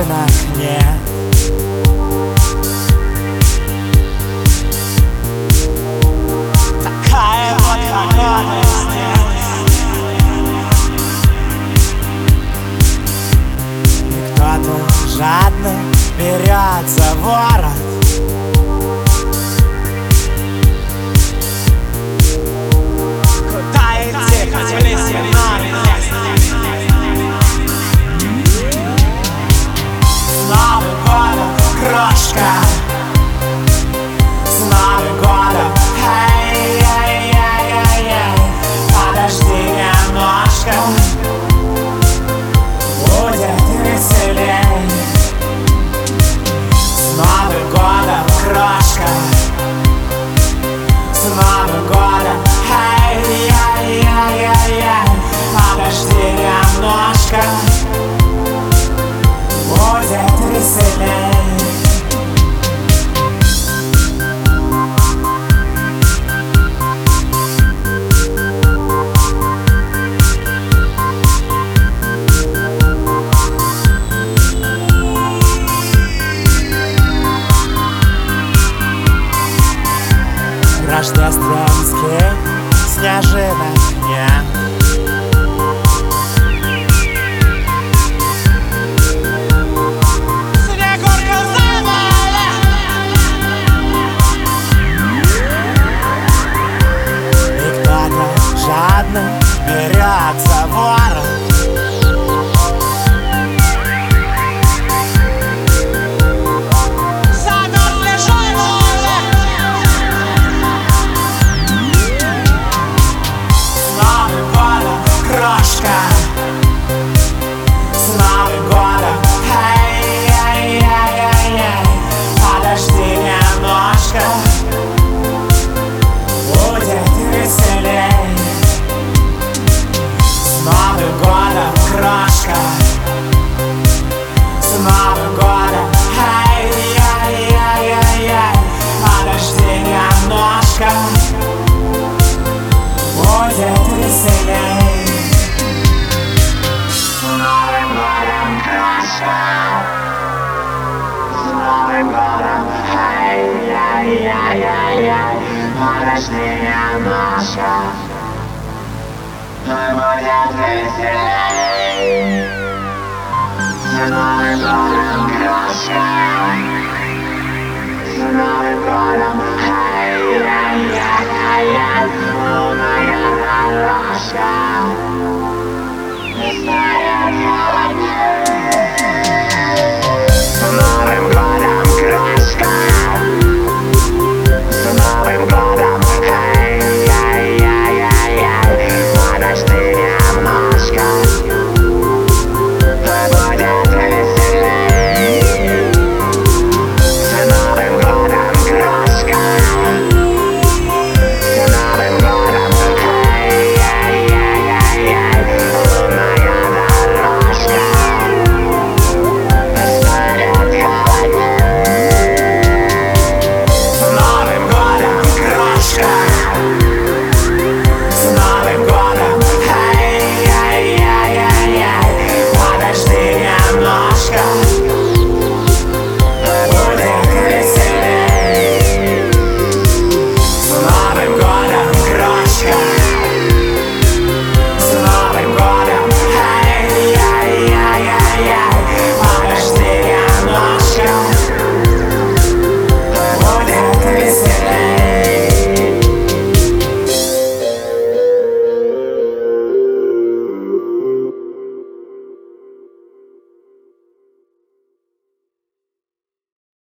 снежинок нет. Такая вот погода здесь. И кто-то жадно берет за ворот. Куда идти, хоть в листья, но не лезть. С Новым годом, крошка! С Новым годом! Эй, эй, эй, эй, эй. Подожди немножко, будет веселей. С Новым годом, крошка! С Новым годом! Эй, эй, эй, эй, эй. Подожди немножко, будет веселей. Рождественских снежинок нет. Снегурка забыла. И кто-то жадно берет за ворот. Крошка! С Новым годом! Эй, эй, эй, эй, эй. Подожди немножко, будет веселей. С Новым годом, крошка! С Новым годом! Эй, эй, эй, эй, эй. Подожди немножко, будет веселей. С Новым годом, эй, эй, эй, эй, эй. Подожди немножко, будет веселей. С Новым годом, крошка! С Новым годом.